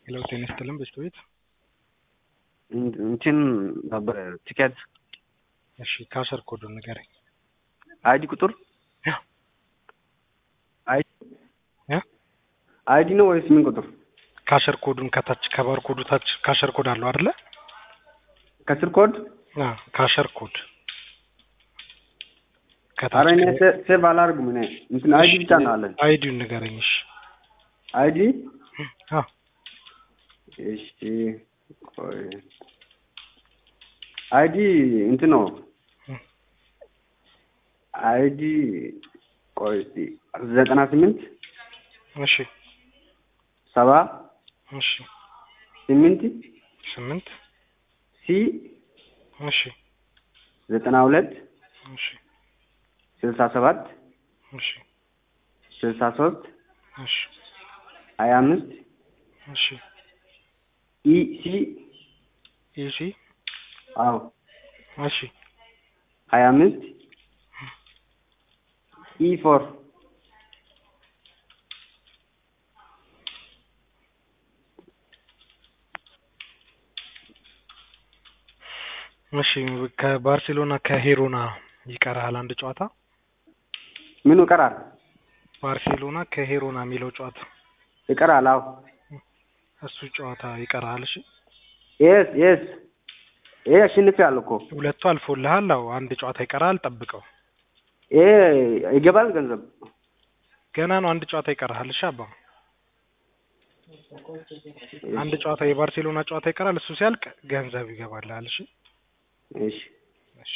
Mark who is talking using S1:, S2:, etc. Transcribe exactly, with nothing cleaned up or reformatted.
S1: ሄሎ ጤና ይስጥልን በስተቤት
S2: እንትን ነበር ቲኬት።
S1: እሺ ካሸር ኮዱን ንገረኝ።
S2: አይዲ ቁጥር
S1: ያ
S2: አይ
S1: ያ
S2: አይዲ ነው ወይስ ምን ቁጥር?
S1: ካሸር ኮዱን ከታች ከባር ኮዱ ታች ካሸር ኮድ አለው አይደለ?
S2: ከስር ኮድ
S1: አ ካሸር ኮድ ከታች
S2: አረኔ ሴቭ አላርጉም እኔ እንትን አይዲ ብቻ ነው አለ።
S1: አይዲውን ንገረኝ። እሺ
S2: አይዲ
S1: አ
S2: እሺ ቆይ አይዲ እንትን ነው አይዲ ቆይ ዘጠና ስምንት
S1: እሺ
S2: ሰባ
S1: እሺ
S2: ስምንት
S1: ስምንት
S2: ሲ
S1: እሺ
S2: ዘጠና ሁለት
S1: እሺ
S2: ስልሳ ሰባት
S1: እሺ
S2: ስልሳ ሶስት
S1: እሺ
S2: ሀያ አምስት
S1: እሺ
S2: ኢ ሲ
S1: እሺ
S2: አዎ
S1: እሺ
S2: ሀያ አምስት ኢ ፎር
S1: እሺ ከባርሴሎና ከሄሮና ይቀራል አንድ ጨዋታ።
S2: ምን ይቀራል?
S1: ባርሴሎና ከሄሮና የሚለው ጨዋታ
S2: ይቀራል። አዎ
S1: እሱ ጨዋታ ይቀራል። እሺ
S2: ኤስ ኤስ ኤ አሸንፊያለሁ እኮ
S1: ሁለቱ አልፎልሃል። አዎ አንድ ጨዋታ ይቀራል፣ ጠብቀው።
S2: ኤ ይገባል ገንዘብ
S1: ገና ነው። አንድ ጨዋታ ይቀራል። እሺ አባ አንድ ጨዋታ የባርሴሎና ጨዋታ ይቀራል። እሱ ሲያልቅ ገንዘብ ይገባልሃል። እሺ
S2: እሺ